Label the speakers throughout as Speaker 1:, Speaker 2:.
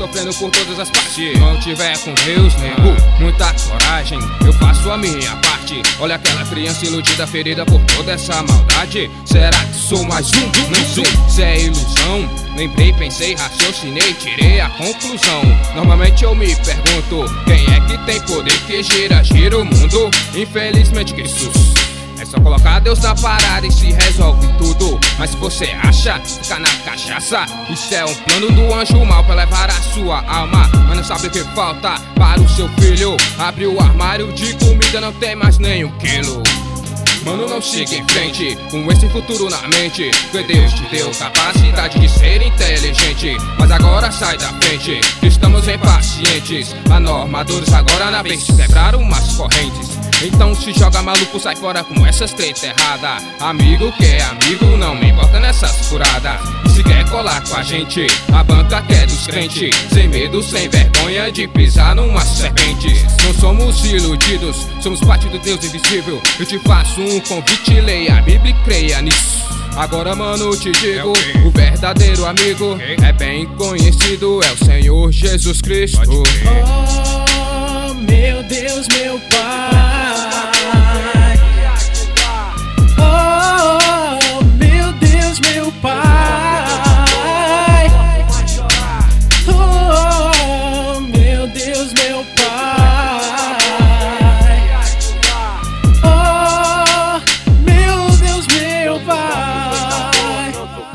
Speaker 1: sofrendo por todas as partes. Não tiver com Deus, nego, muita coragem, eu faço a minha parte. Olha aquela criança iludida, ferida por toda essa maldade. Será que sou mais um? Não sei se é ilusão. Lembrei, pensei, raciocinei, tirei a conclusão. Normalmente eu me pergunto, quem é que tem poder que gira o mundo? Infelizmente que Jesus. É só colocar Deus na parada e se resolve tudo. Mas se você acha, fica na cachaça. Isso é um plano do anjo mal pra levar a sua alma. Mas não sabe o que falta para o seu filho. Abre o armário de comida, não tem mais nem um quilo. Mano, não siga em frente com esse futuro na mente, porque Deus te deu capacidade de ser inteligente. Mas agora sai da frente, estamos impacientes. Anormadores agora na vez quebraram umas correntes. Então se joga maluco, sai fora com essas treta errada. Amigo que é amigo, não me bota nessas furadas. E se quer colar com a gente, a banca que é dos crentes, sem medo, sem vergonha de pisar numas serpentes. Não somos iludidos, somos parte do Deus invisível. Eu te faço um convite, leia a Bíblia e creia nisso. Agora, mano, te digo, o verdadeiro amigo é bem conhecido, é o Senhor Jesus Cristo.
Speaker 2: Oh, meu Deus, meu Pai. Oh, meu Deus, meu Pai. Oh, meu Deus, meu Pai. Oh, meu Deus, meu Pai.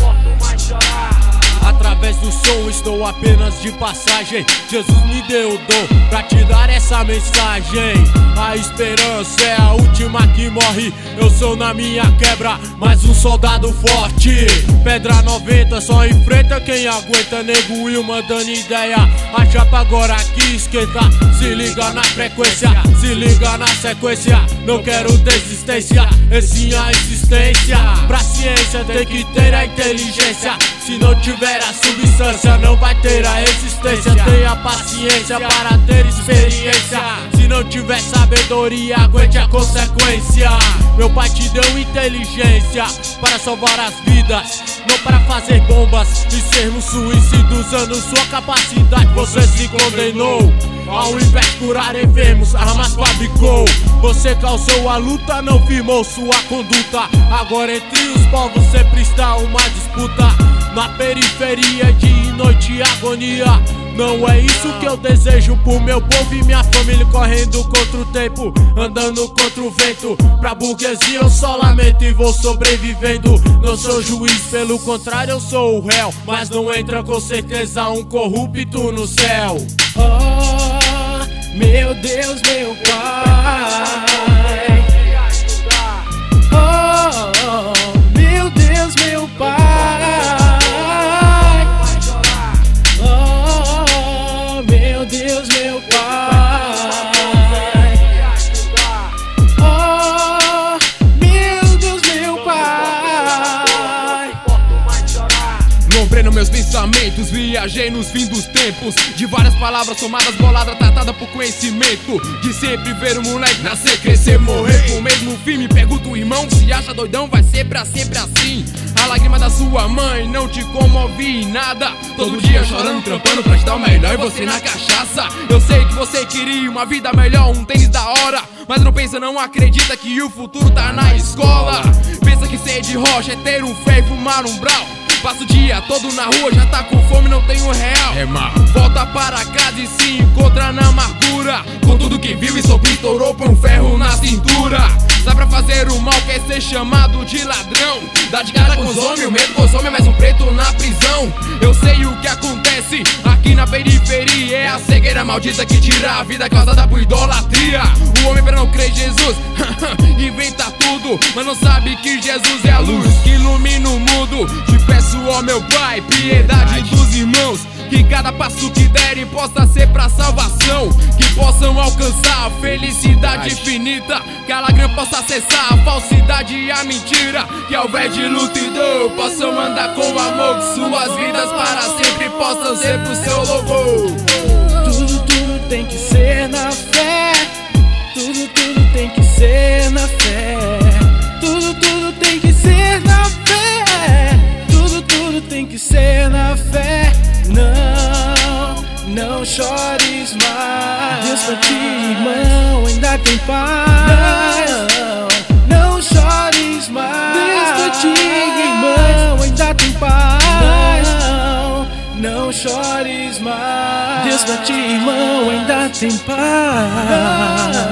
Speaker 2: Através do som estou apenas de passagem. Jesus me deu o dom pra te dar essa mensagem. A esperança é a última que morre. Eu sou na minha quebra, mais um soldado forte. Pedra 90, só enfrenta quem aguenta. Nego Will mandando ideia, a chapa agora aqui esquenta. Se liga na frequência, se liga na sequência. Não quero desistência, e sim a insistência. Pra ciência tem que ter a inteligência. Se não tiver a substância, não vai ter a existência. Tenha paciência para ter experiência. Se não tiver sabedoria, aguente a consequência. Meu pai te deu inteligência para salvar as vidas, não para fazer bombas e sermos suicidas. Usando sua capacidade, você se condenou. Ao invés de curar enfermos, armas fabricou. Você causou a luta, não firmou sua conduta. Agora entre os povos sempre está uma disputa. Na periferia, dia e noite agonia. Não é isso que eu desejo pro meu povo e minha família. Correndo contra o tempo, andando contra o vento. Pra burguesia eu só lamento e vou sobrevivendo. Não sou juiz, pelo contrário eu sou o réu. Mas não entra com certeza um corrupto no céu. Oh, meu Deus, meu Pai. Oh, meu Deus, meu Pai. Deus, meu Pai. Oh, meu Deus, meu Pai.
Speaker 1: Nombrei nos meus pensamentos, viajei nos fins dos tempos. De várias palavras somadas, bolada, tratada por conhecimento. De sempre ver o moleque nascer, crescer, morrer com o mesmo fim. Me pergunta o irmão, se acha doidão, vai ser pra sempre assim. A lágrima da sua mãe não te comove em nada. Todo dia chorando, trampando pra te dar o melhor e você na cachaça. Eu sei que você queria uma vida melhor, um tênis da hora. Mas não pensa, não acredita que o futuro tá na escola. Pensa que ser de rocha é ter um fé e fumar um brau. Passa o dia todo na rua, já tá com fome, não tem um real. Volta para casa e se encontra na amargura. Com tudo que viu e sobre estourou, põe um ferro na cintura. Sai pra fazer o mal, quer ser chamado de ladrão. Dá de cara com os homens, o medo consome, é mais um preto na prisão. Eu sei o que acontece aqui na periferia. É a cegueira maldita que tira a vida causada por idolatria. O homem pra não crer em Jesus inventa tudo, mas não sabe que Jesus é a luz que ilumina o mundo. Te peço, ó meu Pai, piedade dos irmãos, que cada passo que derem possa ser pra salvação. Que possam alcançar a felicidade infinita. Que a lágrima possa acessar a falsidade e a mentira. Que ao invés de luta e dor possam andar com amor. Que suas vidas para sempre possam ser pro seu louvor.
Speaker 2: Tudo tem que ser na fé. Tudo tem que ser na fé. Tudo tem que ser na fé. Tudo tem que ser na fé. Não,
Speaker 3: chores mais.
Speaker 2: Deus pra ti, irmão, ainda tem paz.
Speaker 3: Não chores mais.
Speaker 2: Deus pra ti, irmão, ainda tem paz.
Speaker 3: Não chores mais.
Speaker 2: Deus pra ti, irmão, ainda tem paz.